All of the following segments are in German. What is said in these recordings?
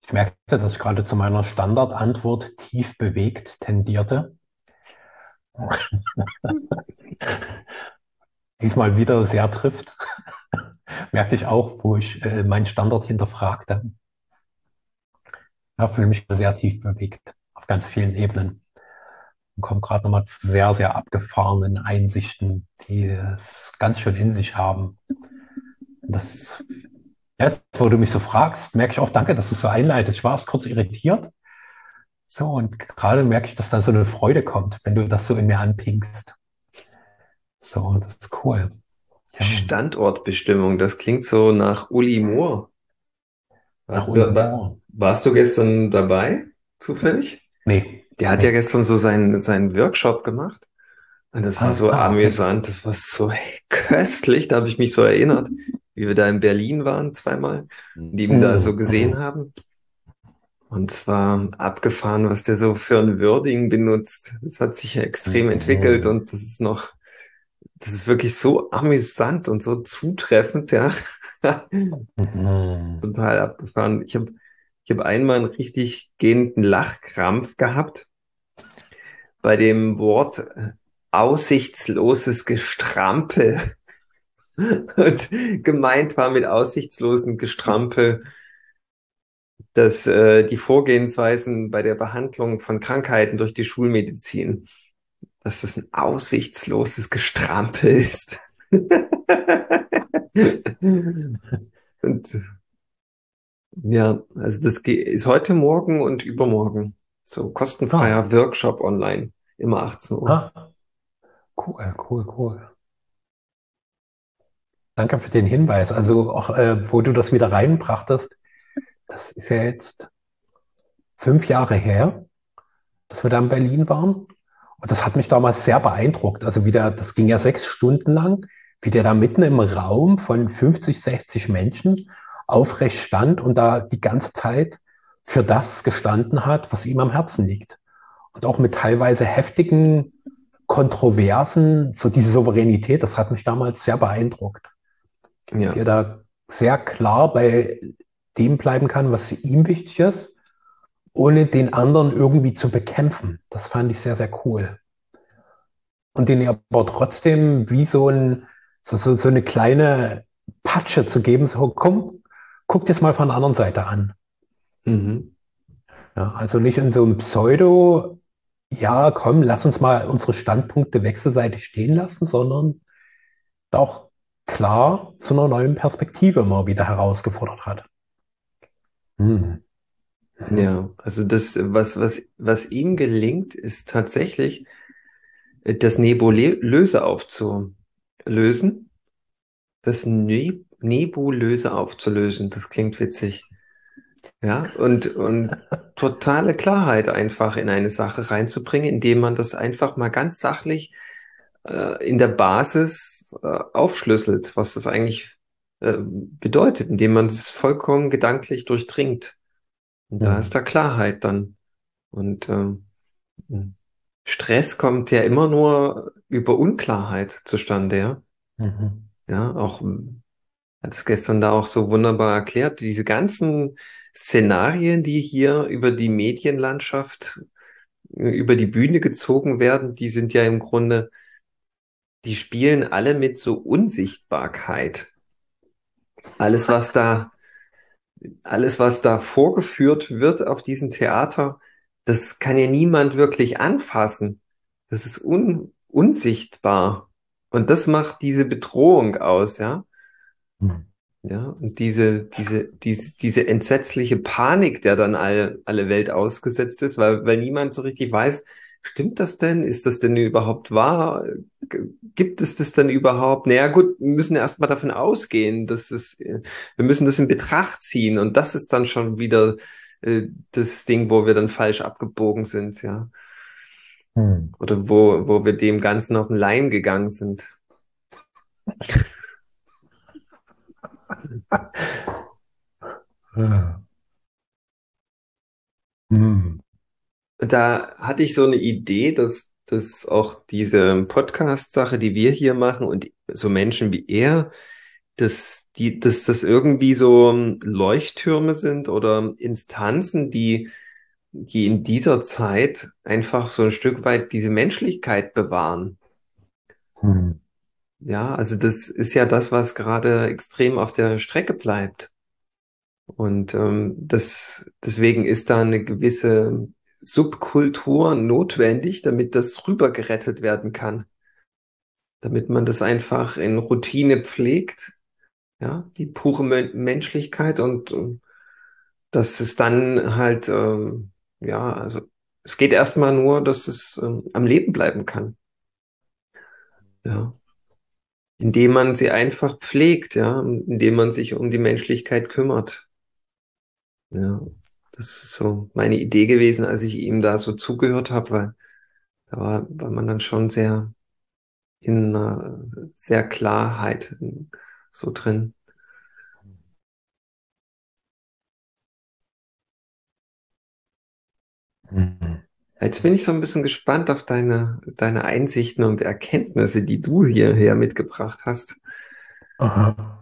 Ich merkte, dass ich gerade zu meiner Standardantwort tief bewegt tendierte. Diesmal wieder sehr trifft. Merkte ich auch, wo ich meinen Standard hinterfragte. Ja, fühle mich sehr tief bewegt auf ganz vielen Ebenen und komme gerade nochmal zu sehr, sehr abgefahrenen Einsichten, die es ganz schön in sich haben. Das, jetzt, wo du mich so fragst, merke ich auch, danke, dass du so einleitest. Ich war erst kurz irritiert. So, und gerade merke ich, dass da so eine Freude kommt, wenn du das so in mir anpingst. So, das ist cool. Ja, Standortbestimmung, das klingt so nach Uli Moore. nach Uli Moore. Warst du gestern dabei, zufällig? Nee, Der hat ja nee. gestern so seinen Workshop gemacht. Und das war so Ah, okay. amüsant, das war so köstlich. Da habe ich mich so erinnert, wie wir da in Berlin waren, zweimal, und ihn da so Mhm, gesehen mhm, haben. Und es war abgefahren, was der so für ein Wording benutzt. Das hat sich ja extrem entwickelt mhm, und das ist wirklich so amüsant und so zutreffend, ja. mhm. Total abgefahren. Ich hab einmal einen richtig gehenden Lachkrampf gehabt bei dem Wort aussichtsloses Gestrampel. Und gemeint war mit aussichtslosem Gestrampel, dass die Vorgehensweisen bei der Behandlung von Krankheiten durch die Schulmedizin, dass das ein aussichtsloses Gestrampel ist. Und ja, also ist heute Morgen und übermorgen. So Ah, kostenfreier Workshop online, immer 18 Uhr. ah, cool, cool, cool. Danke für den Hinweis. Also auch, wo du das wieder reinbrachtest, das ist ja jetzt 5 Jahre her, dass wir da in Berlin waren. Und das hat mich damals sehr beeindruckt. Also wieder, das ging ja 6 Stunden lang, wie der da mitten im Raum von 50, 60 Menschen aufrecht stand und da die ganze Zeit für das gestanden hat, was ihm am Herzen liegt. Und auch mit teilweise heftigen Kontroversen, so diese Souveränität, das hat mich damals sehr beeindruckt. Wie Ja, er da sehr klar bei dem bleiben kann, was ihm wichtig ist, ohne den anderen irgendwie zu bekämpfen. Das fand ich sehr, sehr cool. Und den aber trotzdem wie so eine kleine Patsche zu geben, so komm, guck dir mal von der anderen Seite an. mhm. Ja, also nicht in so einem Pseudo, ja, komm, lass uns mal unsere Standpunkte wechselseitig stehen lassen, sondern auch klar zu einer neuen Perspektive mal wieder herausgefordert hat. Hm. Mhm. Ja, also was ihm gelingt, ist tatsächlich, das Nebulöse aufzulösen. Nebulöse aufzulösen. Das klingt witzig. Ja, und totale Klarheit einfach in eine Sache reinzubringen, indem man das einfach mal ganz sachlich in der Basis aufschlüsselt, was das eigentlich bedeutet, indem man es vollkommen gedanklich durchdringt. Und da ist Mhm. da Klarheit dann. Und Stress kommt ja immer nur über Unklarheit zustande, ja. Mhm. Ja, auch hat es gestern da auch so wunderbar erklärt, diese ganzen Szenarien, die hier über die Medienlandschaft, über die Bühne gezogen werden, die sind ja im Grunde, die spielen alle mit so Unsichtbarkeit. Alles, was da, alles, was da vorgeführt wird auf diesem Theater, das kann ja niemand wirklich anfassen. Das ist unsichtbar. Und das macht diese Bedrohung aus, ja. Mhm. Ja, und diese entsetzliche Panik, der dann alle Welt ausgesetzt ist, weil niemand so richtig weiß, stimmt das denn? Ist das denn überhaupt wahr? Gibt es das denn überhaupt? Naja, gut, wir müssen erst mal davon ausgehen, wir müssen das in Betracht ziehen und das ist dann schon wieder das Ding, wo wir dann falsch abgebogen sind, ja. Mhm. Oder wo wir dem Ganzen auf den Leim gegangen sind. Ja. Mhm. Da hatte ich so eine Idee, dass auch diese Podcast-Sache, die wir hier machen und so Menschen wie er, dass das irgendwie so Leuchttürme sind oder Instanzen, die in dieser Zeit einfach so ein Stück weit diese Menschlichkeit bewahren. Hm. Ja, also das ist ja das, was gerade extrem auf der Strecke bleibt. Und deswegen ist da eine gewisse Subkultur notwendig, damit das rübergerettet werden kann. Damit man das einfach in Routine pflegt, ja, die pure Menschlichkeit und dass es dann halt, ja, also es geht erstmal nur, dass es am Leben bleiben kann, ja, indem man sie einfach pflegt, ja, indem man sich um die Menschlichkeit kümmert, ja. Das ist so meine Idee gewesen, als ich ihm da so zugehört habe, weil war man dann schon sehr in sehr Klarheit so drin. Hm. Jetzt bin ich so ein bisschen gespannt auf deine Einsichten und Erkenntnisse, die du hierher mitgebracht hast. Aha.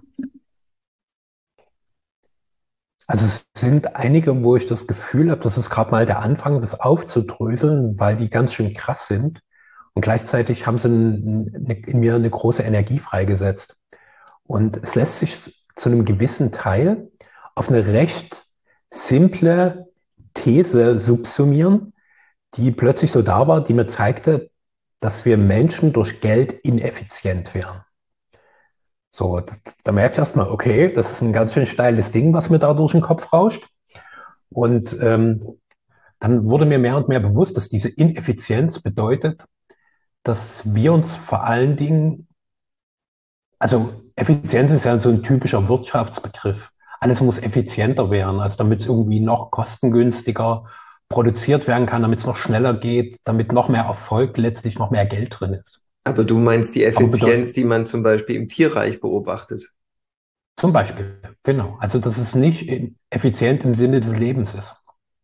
Also es sind einige, wo ich das Gefühl habe, das ist gerade mal der Anfang, das aufzudröseln, weil die ganz schön krass sind. Und gleichzeitig haben sie in mir eine große Energie freigesetzt. Und es lässt sich zu einem gewissen Teil auf eine recht simple These subsumieren, die plötzlich so da war, die mir zeigte, dass wir Menschen durch Geld ineffizient wären. So, da merkt ich erstmal, okay, das ist ein ganz schön steiles Ding, was mir da durch den Kopf rauscht. Und dann wurde mir mehr und mehr bewusst, dass diese Ineffizienz bedeutet, dass wir uns vor allen Dingen, also Effizienz ist ja so ein typischer Wirtschaftsbegriff. Alles muss effizienter werden, also damit es irgendwie noch kostengünstiger produziert werden kann, damit es noch schneller geht, damit noch mehr Erfolg, letztlich noch mehr Geld drin ist. Aber du meinst die Aber Effizienz, die man zum Beispiel im Tierreich beobachtet. zum Beispiel, genau, also dass es nicht effizient im Sinne des Lebens ist.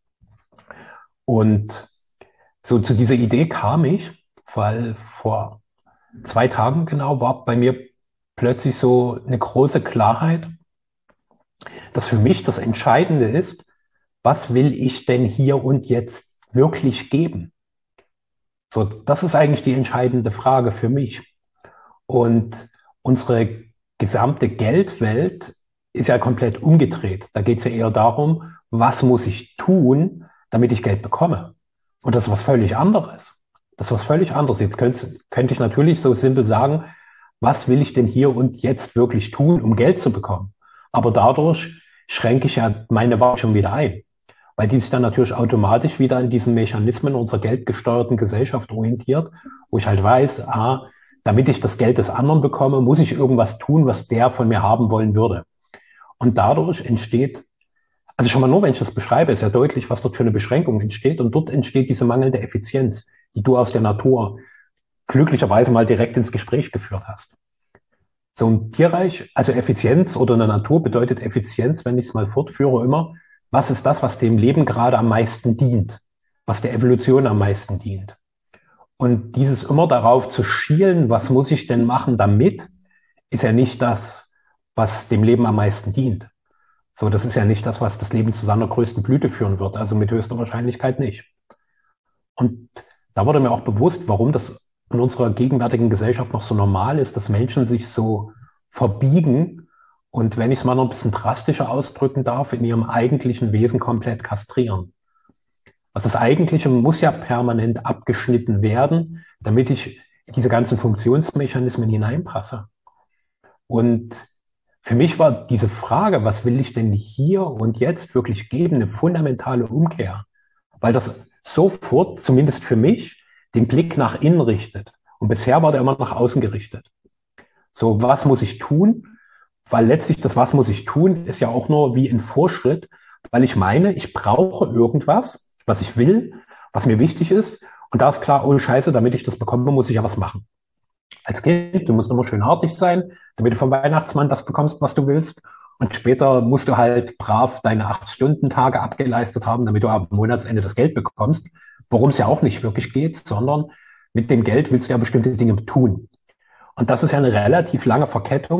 Und so zu dieser Idee kam ich, weil vor 2 Tagen genau war bei mir plötzlich so eine große Klarheit, dass für mich das Entscheidende ist, was will ich denn hier und jetzt wirklich geben? So, das ist eigentlich die entscheidende Frage für mich. Und unsere gesamte Geldwelt ist ja komplett umgedreht. Da geht es ja eher darum, was muss ich tun, damit ich Geld bekomme? Und das ist was völlig anderes. Das ist was völlig anderes. Jetzt könnte ich natürlich so simpel sagen, was will ich denn hier und jetzt wirklich tun, um Geld zu bekommen? Aber dadurch schränke ich ja meine Wahl schon wieder ein, weil die sich dann natürlich automatisch wieder an diesen Mechanismen unserer geldgesteuerten Gesellschaft orientiert, wo ich halt weiß, damit ich das Geld des anderen bekomme, muss ich irgendwas tun, was der von mir haben wollen würde. Und dadurch entsteht, also schon mal nur, wenn ich das beschreibe, ist ja deutlich, was dort für eine Beschränkung entsteht. Und dort entsteht diese mangelnde Effizienz, die du aus der Natur glücklicherweise mal direkt ins Gespräch geführt hast. So ein Tierreich, also Effizienz oder eine Natur bedeutet Effizienz, wenn ich es mal fortführe, immer, was ist das, was dem Leben gerade am meisten dient, was der Evolution am meisten dient. Und dieses immer darauf zu schielen, was muss ich denn machen damit, ist ja nicht das, was dem Leben am meisten dient. So, das ist ja nicht das, was das Leben zu seiner größten Blüte führen wird, also mit höchster Wahrscheinlichkeit nicht. Und da wurde mir auch bewusst, warum das in unserer gegenwärtigen Gesellschaft noch so normal ist, dass Menschen sich so verbiegen und, wenn ich es mal noch ein bisschen drastischer ausdrücken darf, in ihrem eigentlichen Wesen komplett kastrieren. Also das Eigentliche muss ja permanent abgeschnitten werden, damit ich in diese ganzen Funktionsmechanismen hineinpasse. Und für mich war diese Frage, was will ich denn hier und jetzt wirklich geben, eine fundamentale Umkehr, weil das sofort, zumindest für mich, den Blick nach innen richtet. Und bisher war der immer nach außen gerichtet. So, was muss ich tun? Weil letztlich das, was muss ich tun, ist ja auch nur wie ein Vorschritt, weil ich meine, ich brauche irgendwas, was ich will, was mir wichtig ist. Und da ist klar, oh Scheiße, damit ich das bekomme, muss ich ja was machen. Als Kind, du musst immer schön artig sein, damit du vom Weihnachtsmann das bekommst, was du willst. Und später musst du halt brav deine 8-Stunden-Tage abgeleistet haben, damit du am Monatsende das Geld bekommst. Worum es ja auch nicht wirklich geht, sondern mit dem Geld willst du ja bestimmte Dinge tun. Und das ist ja eine relativ lange Verkettung,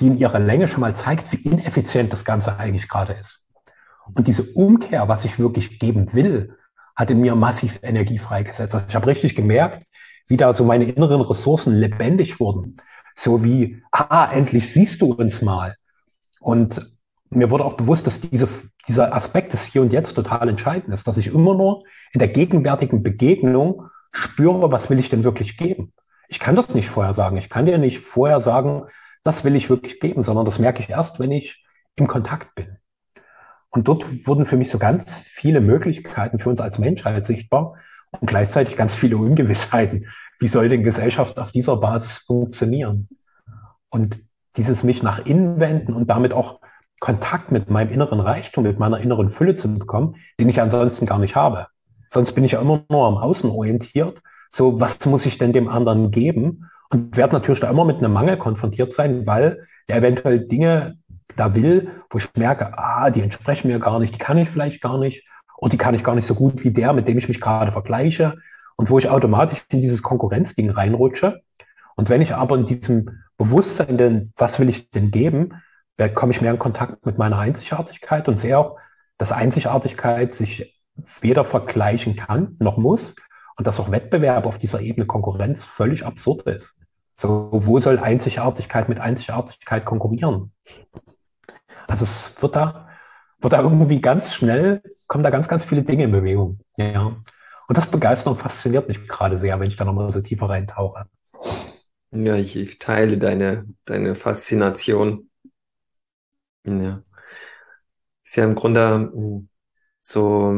die in ihrer Länge schon mal zeigt, wie ineffizient das Ganze eigentlich gerade ist. Und diese Umkehr, was ich wirklich geben will, hat in mir massiv Energie freigesetzt. Also ich habe richtig gemerkt, wie da so meine inneren Ressourcen lebendig wurden. So wie, endlich siehst du uns mal. Und mir wurde auch bewusst, dass dieser Aspekt des Hier und Jetzt total entscheidend ist, dass ich immer nur in der gegenwärtigen Begegnung spüre, was will ich denn wirklich geben. Ich kann das nicht vorher sagen. Ich kann dir nicht vorher sagen, das will ich wirklich geben, sondern das merke ich erst, wenn ich im Kontakt bin. Und dort wurden für mich so ganz viele Möglichkeiten für uns als Menschheit sichtbar und gleichzeitig ganz viele Ungewissheiten. Wie soll denn Gesellschaft auf dieser Basis funktionieren? Und dieses mich nach innen wenden und damit auch Kontakt mit meinem inneren Reichtum, mit meiner inneren Fülle zu bekommen, den ich ansonsten gar nicht habe. Sonst bin ich ja immer nur am Außen orientiert. So, was muss ich denn dem anderen geben? Und werde natürlich da immer mit einem Mangel konfrontiert sein, weil der eventuell Dinge da will, wo ich merke, die entsprechen mir gar nicht, die kann ich vielleicht gar nicht, oder die kann ich gar nicht so gut wie der, mit dem ich mich gerade vergleiche, und wo ich automatisch in dieses Konkurrenzding reinrutsche. Und wenn ich aber in diesem Bewusstsein, denn was will ich denn geben, komme ich mehr in Kontakt mit meiner Einzigartigkeit und sehe auch, dass Einzigartigkeit sich weder vergleichen kann noch muss und dass auch Wettbewerb auf dieser Ebene Konkurrenz völlig absurd ist. So, wo soll Einzigartigkeit mit Einzigartigkeit konkurrieren? Also es wird da irgendwie ganz schnell, kommen da ganz, ganz viele Dinge in Bewegung. Ja. Und das begeistert und fasziniert mich gerade sehr, wenn ich da nochmal so tiefer reintauche. Ja, ich teile deine Faszination. Ja. Ist ja im Grunde so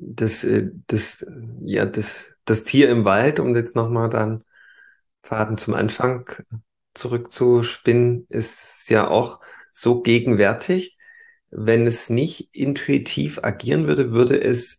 das Tier im Wald, um jetzt nochmal dann Faden zum Anfang zurückzuspinnen, ist ja auch so gegenwärtig. Wenn es nicht intuitiv agieren würde, würde es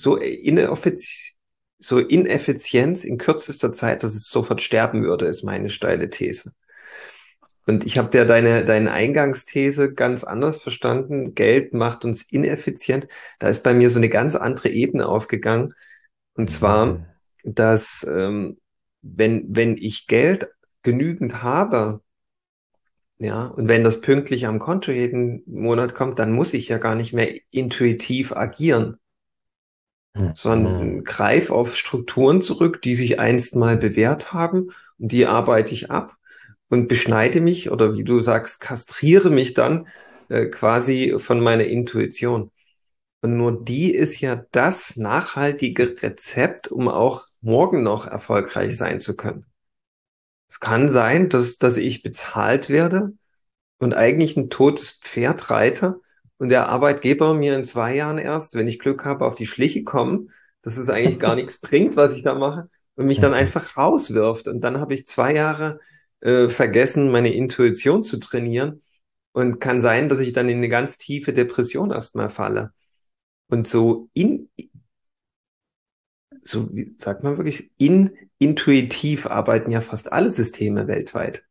so Ineffizienz in kürzester Zeit, dass es sofort sterben würde, ist meine steile These. Und ich habe ja deine Eingangsthese ganz anders verstanden. Geld macht uns ineffizient. Da ist bei mir so eine ganz andere Ebene aufgegangen. Und zwar, dass wenn ich Geld genügend habe, ja, und wenn das pünktlich am Konto jeden Monat kommt, dann muss ich ja gar nicht mehr intuitiv agieren, sondern greife auf Strukturen zurück, die sich einst mal bewährt haben, und die arbeite ich ab und beschneide mich oder wie du sagst, kastriere mich dann quasi von meiner Intuition. Und nur die ist ja das nachhaltige Rezept, um auch morgen noch erfolgreich sein zu können. Es kann sein, dass ich bezahlt werde und eigentlich ein totes Pferd reite und der Arbeitgeber mir in 2 Jahren erst, wenn ich Glück habe, auf die Schliche kommen, dass es eigentlich gar nichts bringt, was ich da mache, und mich dann einfach rauswirft. Und dann habe ich 2 Jahre vergessen, meine Intuition zu trainieren, und kann sein, dass ich dann in eine ganz tiefe Depression erstmal falle. Und so wie sagt man wirklich, intuitiv arbeiten ja fast alle Systeme weltweit.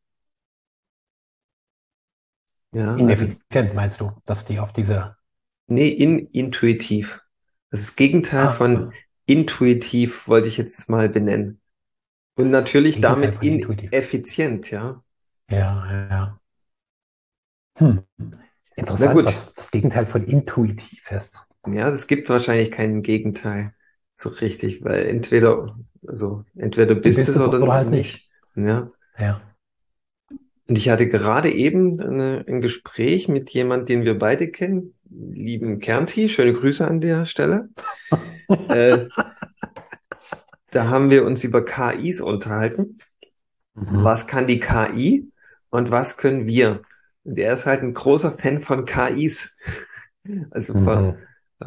Ja, also, Ineffizient meinst du, dass die auf diese... nee, intuitiv. Das ist das Gegenteil von intuitiv, wollte ich jetzt mal benennen. Und natürlich Gegenteil damit von intuitiv. ineffizient, ja. Ja, ja. Hm. Na Interessant, gut, was das Gegenteil von intuitiv ist. ja, es gibt wahrscheinlich kein Gegenteil so richtig, weil entweder Du bist bist es es oder oder halt nicht. nicht. Ja. Ja. Und ich hatte gerade eben ein Gespräch mit jemandem, den wir beide kennen, lieben Kernti, schöne Grüße an der Stelle. Äh, Da haben wir uns über KIs unterhalten. Mhm. Was kann die KI und was können wir? Und er ist halt ein großer Fan von KIs, also Mhm.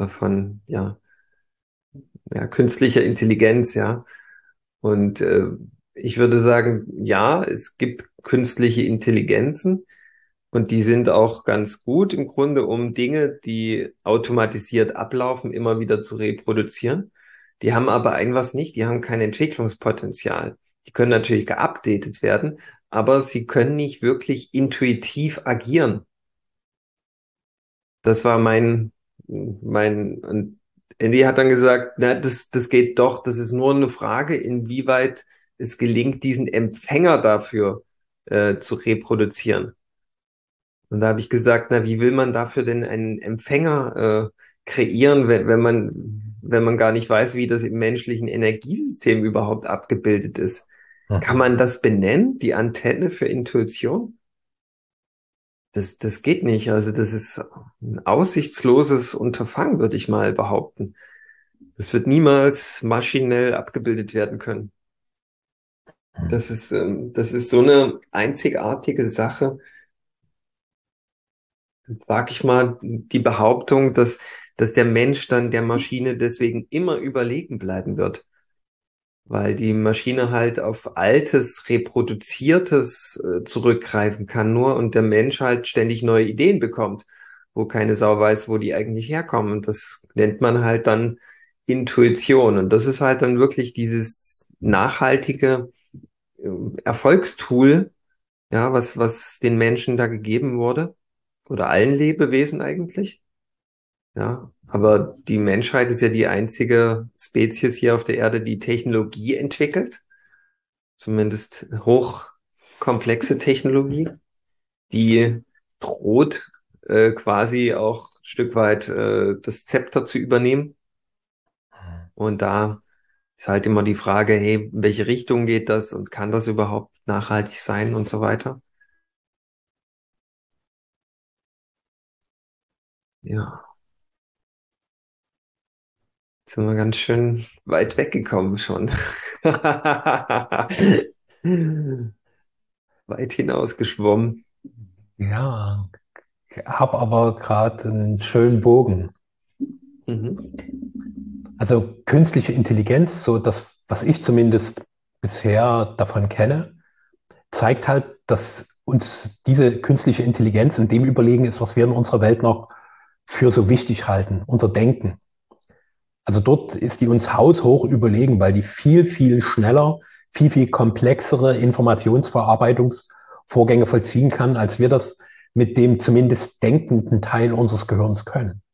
ja, künstlicher Intelligenz, ja. Und ich würde sagen, ja, es gibt künstliche Intelligenzen. Und die sind auch ganz gut im Grunde, um Dinge, die automatisiert ablaufen, immer wieder zu reproduzieren. Die haben aber ein was nicht, die haben kein Entwicklungspotenzial. Die können natürlich geupdatet werden, aber sie können nicht wirklich intuitiv agieren. Das war und Andy hat dann gesagt, na, das geht doch, das ist nur eine Frage, inwieweit es gelingt, diesen Empfänger dafür zu reproduzieren. Und da habe ich gesagt, na, wie will man dafür denn einen Empfänger kreieren, wenn man gar nicht weiß, wie das im menschlichen Energiesystem überhaupt abgebildet ist? Kann Mhm. man das benennen, die Antenne für Intuition? Das geht nicht. Also das ist ein aussichtsloses Unterfangen, würde ich mal behaupten. Das wird niemals maschinell abgebildet werden können. Das ist so eine einzigartige Sache, sag ich mal, die Behauptung, dass der Mensch dann der Maschine deswegen immer überlegen bleiben wird, weil die Maschine halt auf altes, reproduziertes zurückgreifen kann nur und der Mensch halt ständig neue Ideen bekommt, wo keine Sau weiß, wo die eigentlich herkommen. Und das nennt man halt dann Intuition. Und das ist halt dann wirklich dieses nachhaltige Erfolgstool, ja, was den Menschen da gegeben wurde oder allen Lebewesen eigentlich. Ja, aber die Menschheit ist ja die einzige Spezies hier auf der Erde, die Technologie entwickelt, zumindest hochkomplexe Technologie, die droht quasi auch ein Stück weit das Zepter zu übernehmen. Und da ist halt immer die Frage, hey, in welche Richtung geht das und kann das überhaupt nachhaltig sein und so weiter. Ja, jetzt sind wir ganz schön weit weggekommen schon. Weit hinausgeschwommen. Ja, habe aber gerade einen schönen Bogen. Mhm. Also künstliche Intelligenz, so das, was ich zumindest bisher davon kenne, zeigt halt, dass uns diese künstliche Intelligenz in dem überlegen ist, was wir in unserer Welt noch für so wichtig halten, unser Denken. Also dort ist die uns haushoch überlegen, weil die viel, viel schneller, viel, viel komplexere Informationsverarbeitungsvorgänge vollziehen kann, als wir das mit dem zumindest denkenden Teil unseres Gehirns können.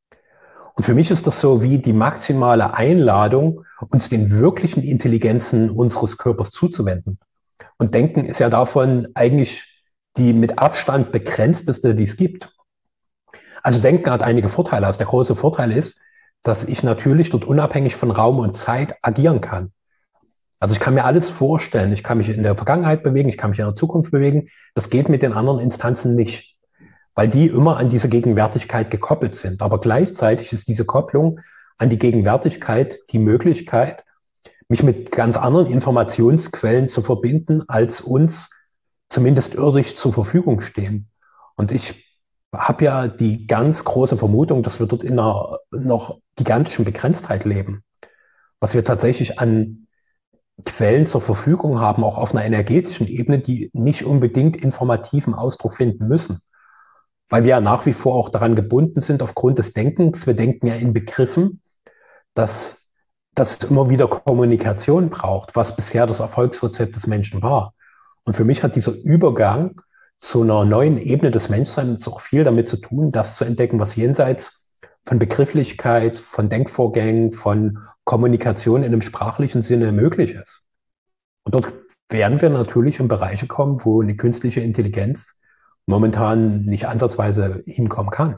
Und für mich ist das so wie die maximale Einladung, uns den wirklichen Intelligenzen unseres Körpers zuzuwenden. Und Denken ist ja davon eigentlich die mit Abstand begrenzteste, die es gibt. Also Denken hat einige Vorteile. Also der große Vorteil ist, dass ich natürlich dort unabhängig von Raum und Zeit agieren kann. Also ich kann mir alles vorstellen. Ich kann mich in der Vergangenheit bewegen, ich kann mich in der Zukunft bewegen. Das geht mit den anderen Instanzen nicht, weil die immer an diese Gegenwärtigkeit gekoppelt sind. Aber gleichzeitig ist diese Kopplung an die Gegenwärtigkeit die Möglichkeit, mich mit ganz anderen Informationsquellen zu verbinden, als uns zumindest irdisch zur Verfügung stehen. Und ich habe ja die ganz große Vermutung, dass wir dort in einer noch gigantischen Begrenztheit leben. Was wir tatsächlich an Quellen zur Verfügung haben, auch auf einer energetischen Ebene, die nicht unbedingt informativen Ausdruck finden müssen. Weil wir ja nach wie vor auch daran gebunden sind, aufgrund des Denkens. Wir denken ja in Begriffen, dass, dass es immer wieder Kommunikation braucht, was bisher das Erfolgsrezept des Menschen war. Und für mich hat dieser Übergang zu einer neuen Ebene des Menschseins auch viel damit zu tun, das zu entdecken, was jenseits von Begrifflichkeit, von Denkvorgängen, von Kommunikation in einem sprachlichen Sinne möglich ist. Und dort werden wir natürlich in Bereiche kommen, wo eine künstliche Intelligenz momentan nicht ansatzweise hinkommen kann.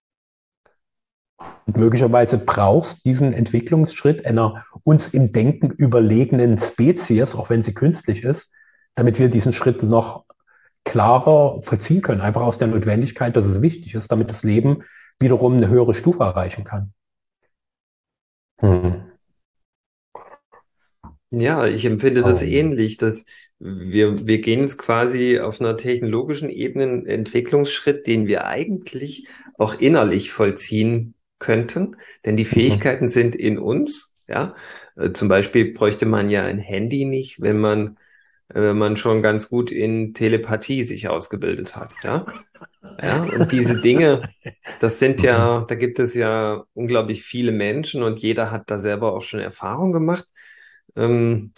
Und möglicherweise brauchst diesen Entwicklungsschritt einer uns im Denken überlegenen Spezies, auch wenn sie künstlich ist, damit wir diesen Schritt noch klarer vollziehen können. Einfach aus der Notwendigkeit, dass es wichtig ist, damit das Leben wiederum eine höhere Stufe erreichen kann. Hm. Ja, ich empfinde das Oh. ähnlich, dass wir gehen jetzt quasi auf einer technologischen Ebene einen Entwicklungsschritt, den wir eigentlich auch innerlich vollziehen könnten, denn die Mhm. Fähigkeiten sind in uns, ja. Zum Beispiel bräuchte man ja ein Handy nicht, wenn man schon ganz gut in Telepathie sich ausgebildet hat, ja. Ja, und diese Dinge, das sind Mhm. ja, da gibt es ja unglaublich viele Menschen und jeder hat da selber auch schon Erfahrung gemacht. Ähm,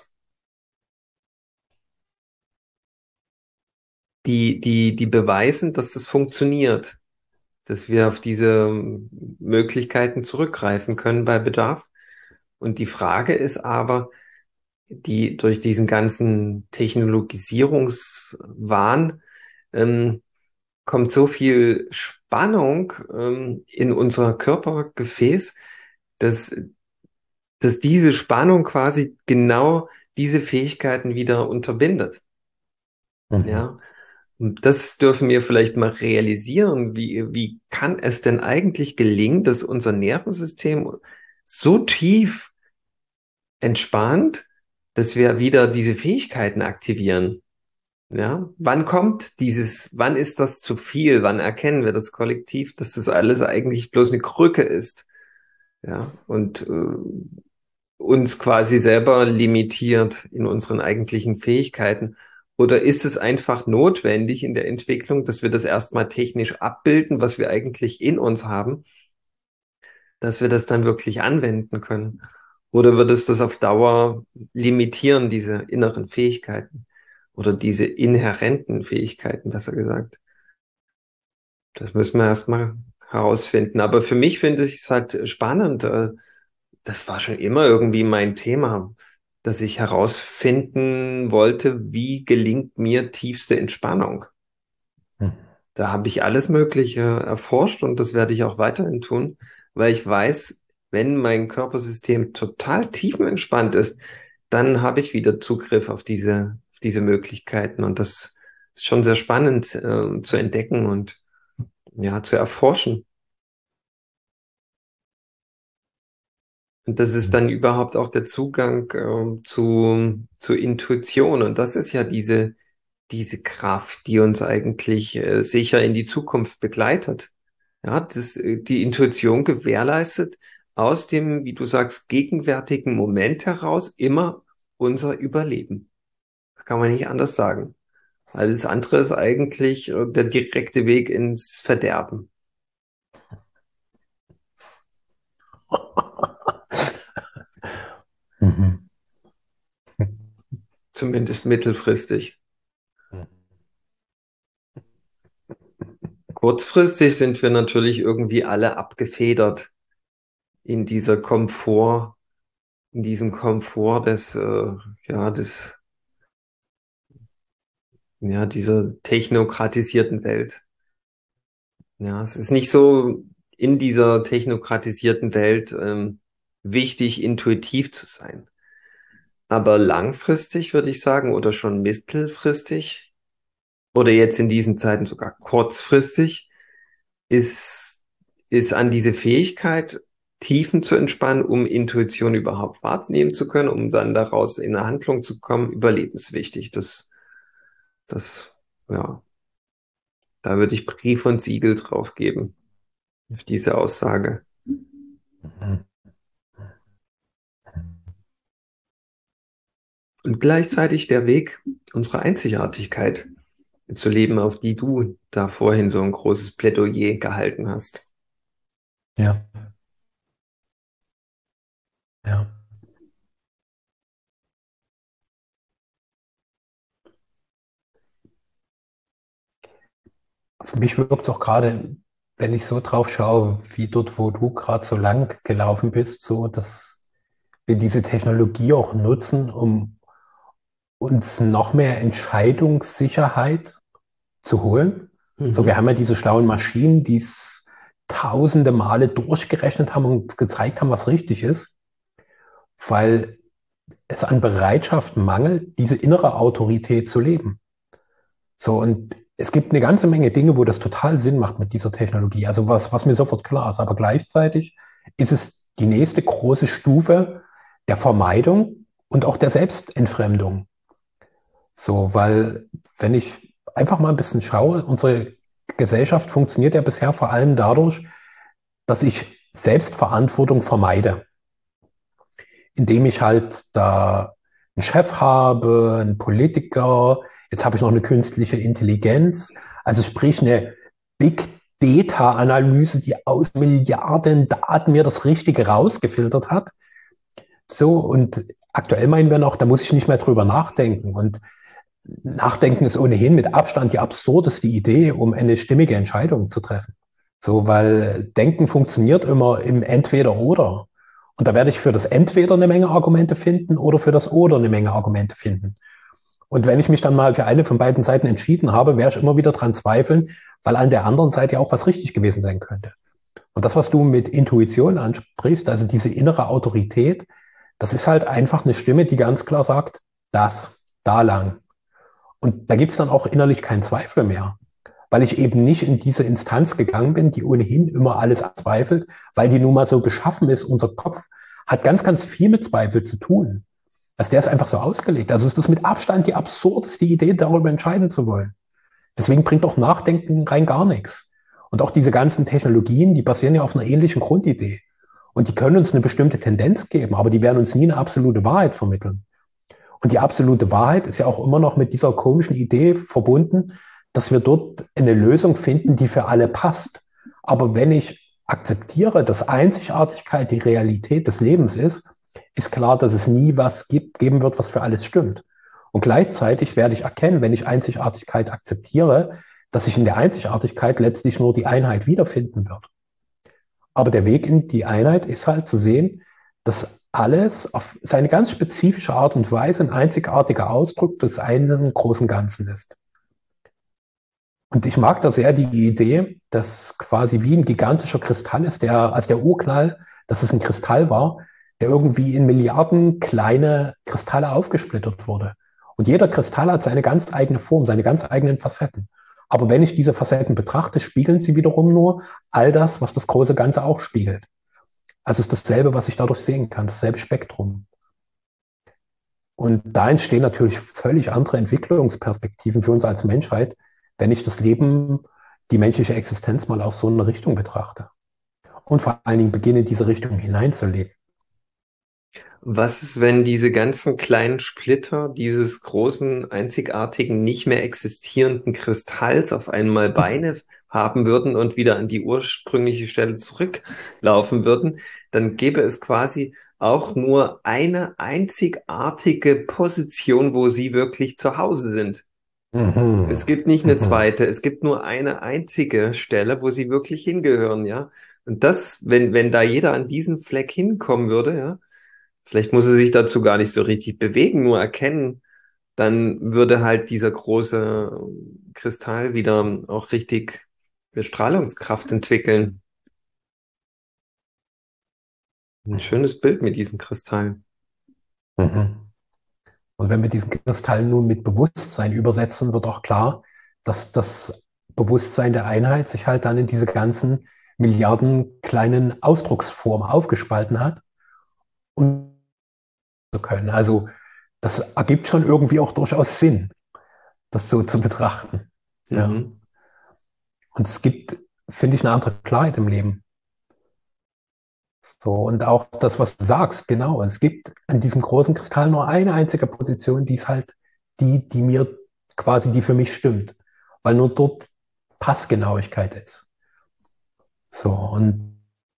die beweisen, dass das funktioniert, dass wir auf diese Möglichkeiten zurückgreifen können bei Bedarf. Und die Frage ist aber, die durch diesen ganzen Technologisierungswahn, ähm, kommt so viel Spannung in unser Körpergefäß, dass, dass diese Spannung quasi genau diese Fähigkeiten wieder unterbindet. Mhm. Ja, und das dürfen wir vielleicht mal realisieren. Wie kann es denn eigentlich gelingen, dass unser Nervensystem so tief entspannt, dass wir wieder diese Fähigkeiten aktivieren? Ja, wann ist das zu viel? Wann erkennen wir das kollektiv, dass das alles eigentlich bloß eine Krücke ist? Ja, und uns quasi selber limitiert in unseren eigentlichen Fähigkeiten? Oder ist es einfach notwendig in der Entwicklung, dass wir das erstmal technisch abbilden, was wir eigentlich in uns haben, dass wir das dann wirklich anwenden können? Oder wird es das auf Dauer limitieren, diese inneren Fähigkeiten oder diese inhärenten Fähigkeiten, besser gesagt? Das müssen wir erstmal herausfinden. Aber für mich finde ich es halt spannend. Das war schon immer irgendwie mein Thema, dass ich herausfinden wollte, wie gelingt mir tiefste Entspannung. Mhm. Da habe ich alles Mögliche erforscht und das werde ich auch weiterhin tun, weil ich weiß, wenn mein Körpersystem total tiefenentspannt ist, dann habe ich wieder Zugriff auf diese Möglichkeiten und das ist schon sehr spannend zu entdecken und ja, zu erforschen. Und das ist dann überhaupt auch der Zugang zur Intuition. Und das ist ja diese Kraft, die uns eigentlich sicher in die Zukunft begleitet. Ja, die Intuition gewährleistet aus dem, wie du sagst, gegenwärtigen Moment heraus immer unser Überleben. Das kann man nicht anders sagen. Alles andere ist eigentlich der direkte Weg ins Verderben, Mhm. zumindest mittelfristig. Kurzfristig sind wir natürlich irgendwie alle abgefedert in dieser Komfort, in diesem Komfort dieser technokratisierten Welt. Ja, es ist nicht so in dieser technokratisierten Welt wichtig, intuitiv zu sein. Aber langfristig würde ich sagen, oder schon mittelfristig, oder jetzt in diesen Zeiten sogar kurzfristig, ist, ist an diese Fähigkeit, Tiefen zu entspannen, um Intuition überhaupt wahrnehmen zu können, um dann daraus in eine Handlung zu kommen, überlebenswichtig. Das, ja, da würde ich Brief und Siegel drauf geben, auf diese Aussage. Mhm. Und gleichzeitig der Weg unserer Einzigartigkeit zu leben, auf die du da vorhin so ein großes Plädoyer gehalten hast. Ja, ja. Für mich wirkt es auch gerade, wenn ich so drauf schaue, wie dort, wo du gerade so lang gelaufen bist, so, dass wir diese Technologie auch nutzen, um uns noch mehr Entscheidungssicherheit zu holen. So, wir Mhm. haben ja diese schlauen Maschinen, die es tausende Male durchgerechnet haben und uns gezeigt haben, was richtig ist, weil es an Bereitschaft mangelt, diese innere Autorität zu leben. So, und es gibt eine ganze Menge Dinge, wo das total Sinn macht mit dieser Technologie. Also was mir sofort klar ist. Aber gleichzeitig ist es die nächste große Stufe der Vermeidung und auch der Selbstentfremdung. So, weil wenn ich einfach mal ein bisschen schaue, unsere Gesellschaft funktioniert ja bisher vor allem dadurch, dass ich Selbstverantwortung vermeide, indem ich halt da einen Chef habe, einen Politiker, jetzt habe ich noch eine künstliche Intelligenz, also sprich eine Big Data-Analyse, die aus Milliarden Daten mir das Richtige rausgefiltert hat. So, und aktuell meinen wir noch, da muss ich nicht mehr drüber nachdenken. Und Nachdenken ist ohnehin mit Abstand die absurdeste Idee, um eine stimmige Entscheidung zu treffen. So, weil Denken funktioniert immer im Entweder-Oder. Und da werde ich für das Entweder eine Menge Argumente finden oder für das Oder eine Menge Argumente finden. Und wenn ich mich dann mal für eine von beiden Seiten entschieden habe, werde ich immer wieder dran zweifeln, weil an der anderen Seite ja auch was richtig gewesen sein könnte. Und das, was du mit Intuition ansprichst, also diese innere Autorität, das ist halt einfach eine Stimme, die ganz klar sagt, das, da lang. Und da gibt's dann auch innerlich keinen Zweifel mehr, weil ich eben nicht in diese Instanz gegangen bin, die ohnehin immer alles zweifelt, weil die nun mal so geschaffen ist. Unser Kopf hat ganz, ganz viel mit Zweifel zu tun. Also der ist einfach so ausgelegt. Also ist das mit Abstand die absurdeste Idee, darüber entscheiden zu wollen. Deswegen bringt auch Nachdenken rein gar nichts. Und auch diese ganzen Technologien, die basieren ja auf einer ähnlichen Grundidee. Und die können uns eine bestimmte Tendenz geben, aber die werden uns nie eine absolute Wahrheit vermitteln. Und die absolute Wahrheit ist ja auch immer noch mit dieser komischen Idee verbunden, dass wir dort eine Lösung finden, die für alle passt. Aber wenn ich akzeptiere, dass Einzigartigkeit die Realität des Lebens ist klar, dass es nie was geben wird, was für alles stimmt. Und gleichzeitig werde ich erkennen, wenn ich Einzigartigkeit akzeptiere, dass sich in der Einzigartigkeit letztlich nur die Einheit wiederfinden wird. Aber der Weg in die Einheit ist halt zu sehen, dass alles auf seine ganz spezifische Art und Weise ein einzigartiger Ausdruck des einen großen Ganzen ist. Und ich mag da sehr die Idee, dass quasi wie ein gigantischer Kristall ist, als der Urknall, dass es ein Kristall war, der irgendwie in Milliarden kleine Kristalle aufgesplittert wurde. Und jeder Kristall hat seine ganz eigene Form, seine ganz eigenen Facetten. Aber wenn ich diese Facetten betrachte, spiegeln sie wiederum nur all das, was das große Ganze auch spiegelt. Also es ist dasselbe, was ich dadurch sehen kann, dasselbe Spektrum. Und da entstehen natürlich völlig andere Entwicklungsperspektiven für uns als Menschheit, wenn ich das Leben, die menschliche Existenz mal aus so einer Richtung betrachte. Und vor allen Dingen beginne, in diese Richtung hineinzuleben. Was ist, wenn diese ganzen kleinen Splitter dieses großen, einzigartigen, nicht mehr existierenden Kristalls auf einmal Beine haben würden und wieder an die ursprüngliche Stelle zurücklaufen würden? Dann gäbe es quasi auch nur eine einzigartige Position, wo sie wirklich zu Hause sind. Es Mhm. gibt nicht eine Mhm. zweite, es gibt nur eine einzige Stelle, wo sie wirklich hingehören, ja. Und das, wenn da jeder an diesen Fleck hinkommen würde, ja, vielleicht muss er sich dazu gar nicht so richtig bewegen, nur erkennen, dann würde halt dieser große Kristall wieder auch richtig Strahlungskraft entwickeln. Ein schönes Bild mit diesen Kristallen. Mhm. Und wenn wir diesen Kristall nun mit Bewusstsein übersetzen, wird auch klar, dass das Bewusstsein der Einheit sich halt dann in diese ganzen Milliarden kleinen Ausdrucksformen aufgespalten hat und zu können. Also das ergibt schon irgendwie auch durchaus Sinn, das so zu betrachten. Ja. Mhm. Und es gibt, finde ich, eine andere Klarheit im Leben. So, und auch das, was du sagst, genau. Es gibt an diesem großen Kristall nur eine einzige Position, die ist halt die mir quasi, die für mich stimmt. Weil nur dort Passgenauigkeit ist. So, und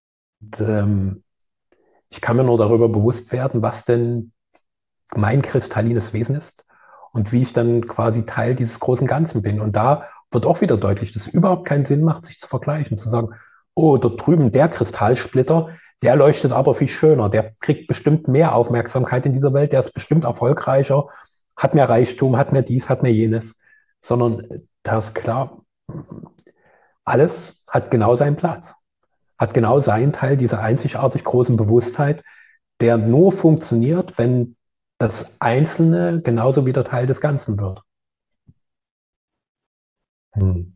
ich kann mir nur darüber bewusst werden, was denn mein kristallines Wesen ist und wie ich dann quasi Teil dieses großen Ganzen bin. Und da wird auch wieder deutlich, dass es überhaupt keinen Sinn macht, sich zu vergleichen, zu sagen, oh, dort drüben der Kristallsplitter, der leuchtet aber viel schöner, der kriegt bestimmt mehr Aufmerksamkeit in dieser Welt, der ist bestimmt erfolgreicher, hat mehr Reichtum, hat mehr dies, hat mehr jenes, sondern da ist klar, alles hat genau seinen Platz, hat genau seinen Teil dieser einzigartig großen Bewusstheit, der nur funktioniert, wenn das Einzelne genauso wieder Teil des Ganzen wird. Hm.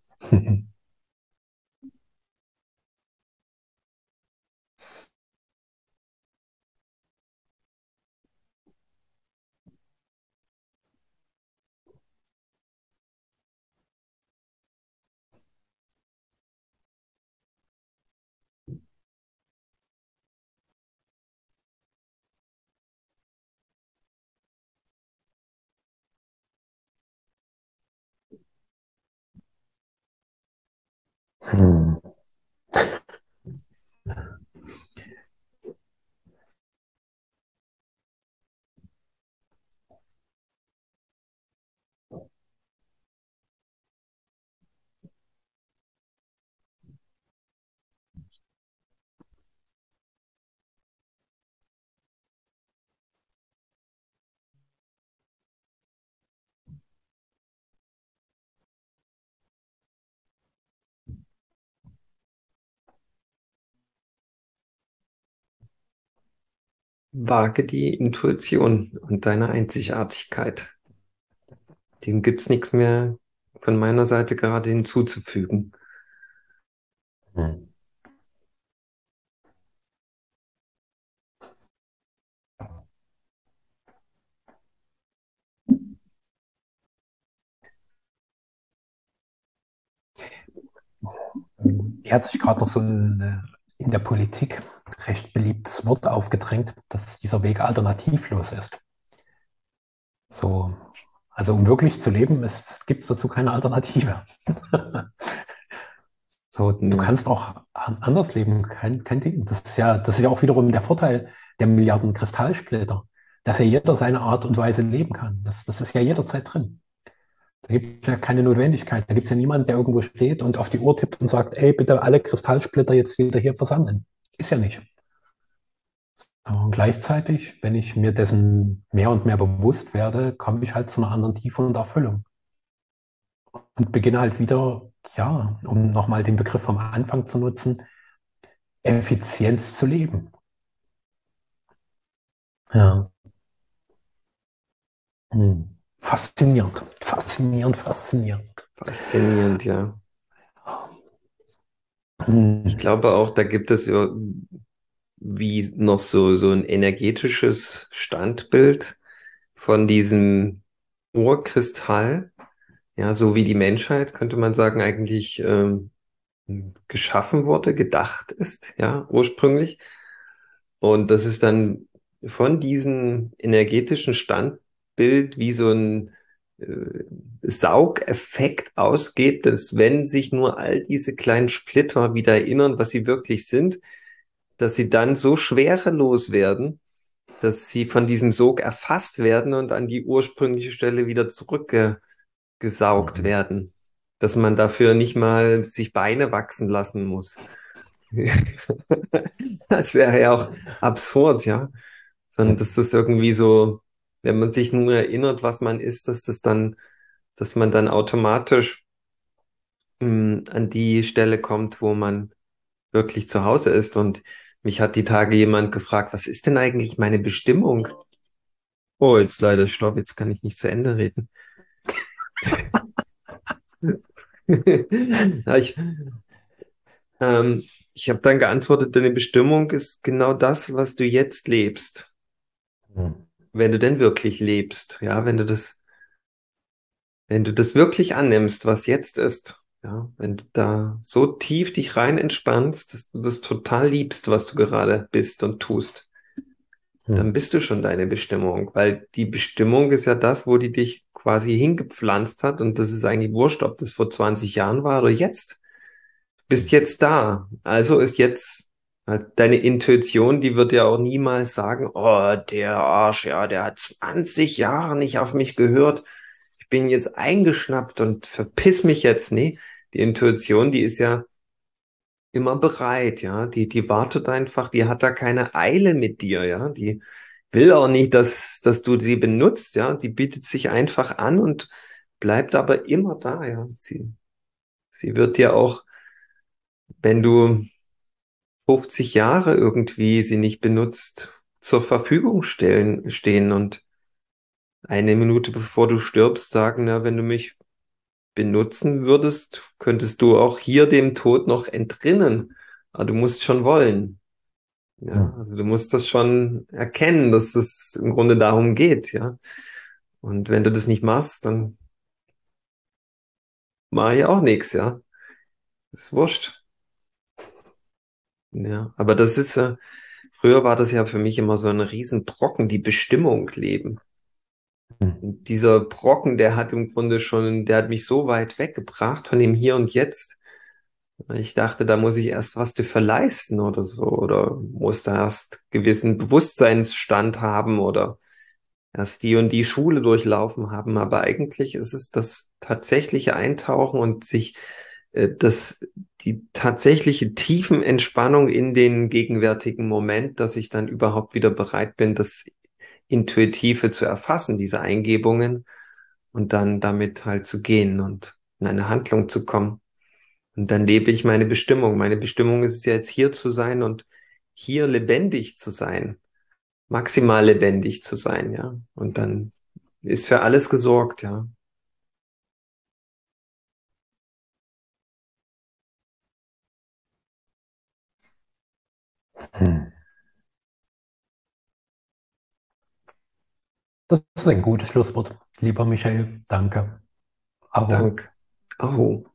Hm. Wage die Intuition und deine Einzigartigkeit. Dem gibt's nichts mehr von meiner Seite gerade hinzuzufügen. Hm. Hier hat sich gerade noch so in der Politik recht beliebtes Wort aufgedrängt, dass dieser Weg alternativlos ist. So, also um wirklich zu leben, gibt es dazu keine Alternative. So, du Ja, kannst auch anders leben, kein Ding. Das ist ja auch wiederum der Vorteil der Milliarden Kristallsplitter, dass ja jeder seine Art und Weise leben kann. Das ist ja jederzeit drin. Da gibt es ja keine Notwendigkeit. Da gibt es ja niemanden, der irgendwo steht und auf die Uhr tippt und sagt, ey, bitte alle Kristallsplitter jetzt wieder hier versammeln. Ist ja nicht. Und gleichzeitig, wenn ich mir dessen mehr und mehr bewusst werde, komme ich halt zu einer anderen Tiefe und Erfüllung und beginne halt wieder, ja, um nochmal den Begriff vom Anfang zu nutzen, Effizienz zu leben. Ja. Hm. Faszinierend, faszinierend, faszinierend. faszinierend, ja. Ich Hm. glaube auch, da gibt es ja wie noch so ein energetisches Standbild von diesem Urkristall. Ja, so wie die Menschheit, könnte man sagen, eigentlich geschaffen wurde, gedacht ist, ja, ursprünglich. Und das ist dann von diesem energetischen Standbild wie so ein äh, Saugeffekt ausgeht, dass wenn sich nur all diese kleinen Splitter wieder erinnern, was sie wirklich sind, dass sie dann so schwerelos werden, dass sie von diesem Sog erfasst werden und an die ursprüngliche Stelle wieder zurückgesaugt Mhm. werden. Dass man dafür nicht mal sich Beine wachsen lassen muss. Das wäre ja auch absurd, ja. Sondern dass das irgendwie so, wenn man sich nur erinnert, was man ist, dass man dann automatisch an die Stelle kommt, wo man wirklich zu Hause ist. Und mich hat die Tage jemand gefragt, was ist denn eigentlich meine Bestimmung? Oh, jetzt leider Stopp, jetzt kann ich nicht zu Ende reden. Ja, ich habe dann geantwortet, deine Bestimmung ist genau das, was du jetzt lebst. Hm. Wenn du denn wirklich lebst, ja, wenn du das wirklich annimmst, was jetzt ist, ja, wenn du da so tief dich rein entspannst, dass du das total liebst, was du gerade bist und tust, dann Hm. bist du schon deine Bestimmung, weil die Bestimmung ist ja das, wo die dich quasi hingepflanzt hat und das ist eigentlich wurscht, ob das vor 20 Jahren war oder jetzt. Du bist jetzt da. Also ist jetzt deine Intuition, die wird ja auch niemals sagen, oh, der Arsch, ja, der hat 20 Jahre nicht auf mich gehört. Ich bin jetzt eingeschnappt und verpiss mich jetzt. Nee, die Intuition, die ist ja immer bereit, ja. Die wartet einfach, die hat da keine Eile mit dir, ja. Die will auch nicht, dass du sie benutzt, ja. Die bietet sich einfach an und bleibt aber immer da, ja. Sie wird dir auch, wenn du 50 Jahre irgendwie sie nicht benutzt, zur Verfügung stehen und eine Minute bevor du stirbst, sagen, na, wenn du mich benutzen würdest, könntest du auch hier dem Tod noch entrinnen. Aber du musst schon wollen. Ja, Hm. also du musst das schon erkennen, dass es im Grunde darum geht, ja. Und wenn du das nicht machst, dann mache ich auch nichts, ja. Ist wurscht. Ja, aber das ist, früher war das ja für mich immer so ein Riesenbrocken, die Bestimmung leben. Hm. Und dieser Brocken, der hat im Grunde schon, der hat mich so weit weggebracht von dem Hier und Jetzt. Ich dachte, da muss ich erst was dafür leisten oder so, oder muss da erst gewissen Bewusstseinsstand haben oder erst die und die Schule durchlaufen haben. Aber eigentlich ist es das tatsächliche Eintauchen und sich die tatsächliche Tiefenentspannung in den gegenwärtigen Moment, dass ich dann überhaupt wieder bereit bin, das Intuitive zu erfassen, diese Eingebungen und dann damit halt zu gehen und in eine Handlung zu kommen. Und dann lebe ich meine Bestimmung. Meine Bestimmung ist es ja jetzt hier zu sein und hier lebendig zu sein. maximal lebendig zu sein, ja. Und dann ist für alles gesorgt, ja. Hm. Das ist ein gutes Schlusswort. Lieber Michael, danke. Aho. Dank. Aho.